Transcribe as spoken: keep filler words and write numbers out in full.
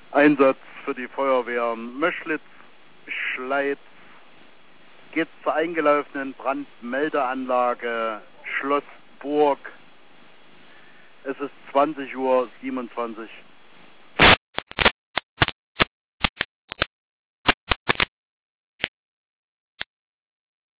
Einsatz für die Feuerwehr Möschlitz, Schleiz, geht zur eingelaufenen Brandmeldeanlage Schloss Burg. Es ist zwanzig Uhr siebenundzwanzig